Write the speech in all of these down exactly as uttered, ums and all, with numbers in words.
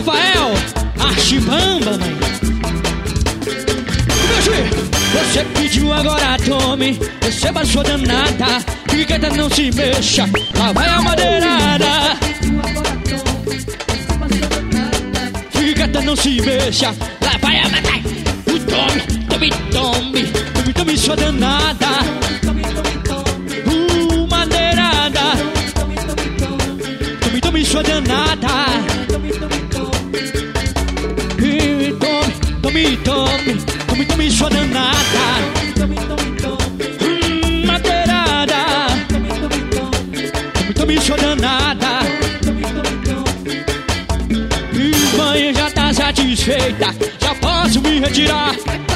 Rafael, Archibamba, mãe. Você pediu, agora tome. Receba sua danada. Fique quieta, não se mexa. Lá vai a madeirada. Fique quieta, não se mexa. Lá vai a madeirada. Tome, tome, tome. Tome, tome sua danada. Uh, madeirada. Tome, tome sua danada. E tome, tome, tome. Tome, tome sua danada. Hum, madeirada. Tome, tome sua danada. E mãe já tá satisfeita. Já posso me retirar.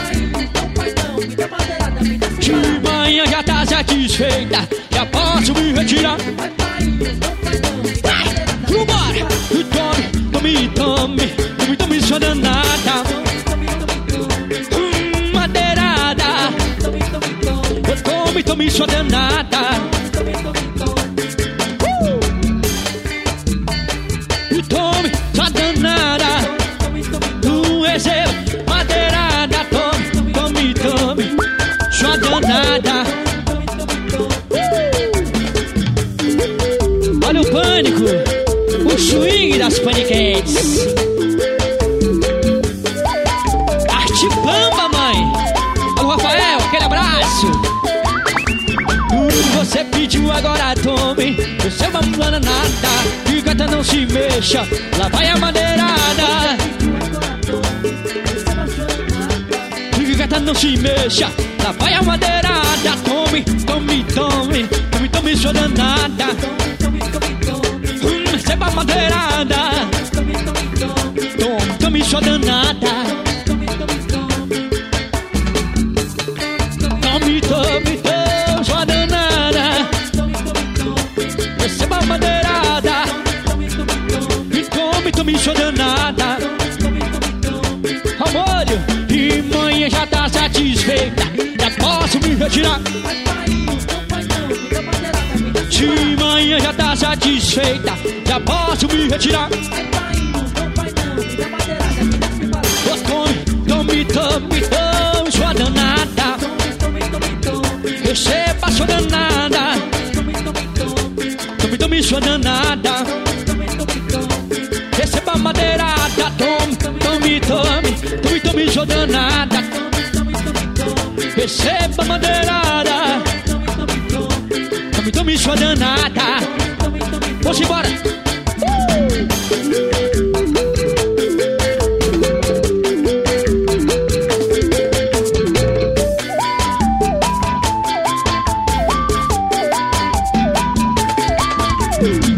E mãe já tá satisfeita. Já posso me retirar. Vambora! Tome, tome, tome. Tome, tome sua danada. Tome, tome sua danada. uh! Tome sua danada. Tu receba madeirada. Tome, tome, tome sua danada. uh! Olha o pânico, o swing das paniquetes. Archibamba, mãe. Alô, Rafael, aquele abraço. Você pediu, agora tome. Você vai mudando nada. E gata, não se mexa. Lá vai a madeirada. E gata, não se mexa. Lá vai a madeirada. Tome, tome, tome. Tome, tome sua danada. Hum, receba a madeirada. Tome, tome sua danada. Tome, tome, tome sua danada. Receba a madeirada. E tome, tome sua danada. Amor, e mãe já tá satisfeita. Já posso me retirar. Se mãe já tá satisfeita, já posso me retirar. Tome, tome, tome, tome sua danada. Receba sua danada. Tome, tome sua danada. Receba a madeirada. Tome, tome, tome. Tome, tome sua danada. Receba a madeirada. Tome, tome sua danada. Vamos embora. uh!